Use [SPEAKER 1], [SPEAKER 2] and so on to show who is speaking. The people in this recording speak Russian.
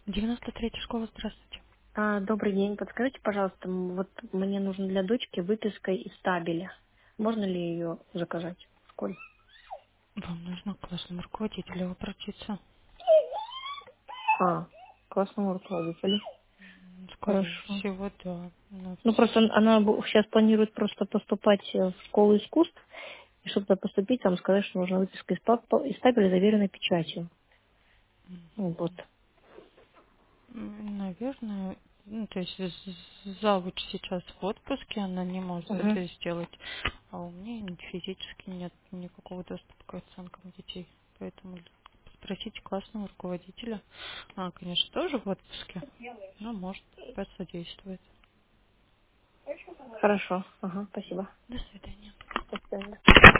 [SPEAKER 1] 93-я школа, здравствуйте.
[SPEAKER 2] Добрый день. Подскажите, пожалуйста, вот мне нужно для дочки выписка из табеля. Можно ли ее заказать в школе?
[SPEAKER 1] Вам нужно к классному руководителю обратиться.
[SPEAKER 2] А, к классному руководителю.
[SPEAKER 1] Скорее
[SPEAKER 2] Хорошо.
[SPEAKER 1] всего, да. Но
[SPEAKER 2] Ну, просто она сейчас планирует просто поступать в школу искусств, и чтобы туда поступить, там сказать, что нужна выписка из табеля, заверенной печатью. Ну, вот.
[SPEAKER 1] наверное, ну, то есть завуч сейчас в отпуске, она не может
[SPEAKER 2] Угу.
[SPEAKER 1] это сделать, а у меня физически нет никакого доступа к оценкам детей. Поэтому спросите классного руководителя. Она, конечно, тоже в отпуске, но может посодействовать.
[SPEAKER 2] Хорошо. Ага, спасибо.
[SPEAKER 1] До свидания.
[SPEAKER 2] До свидания.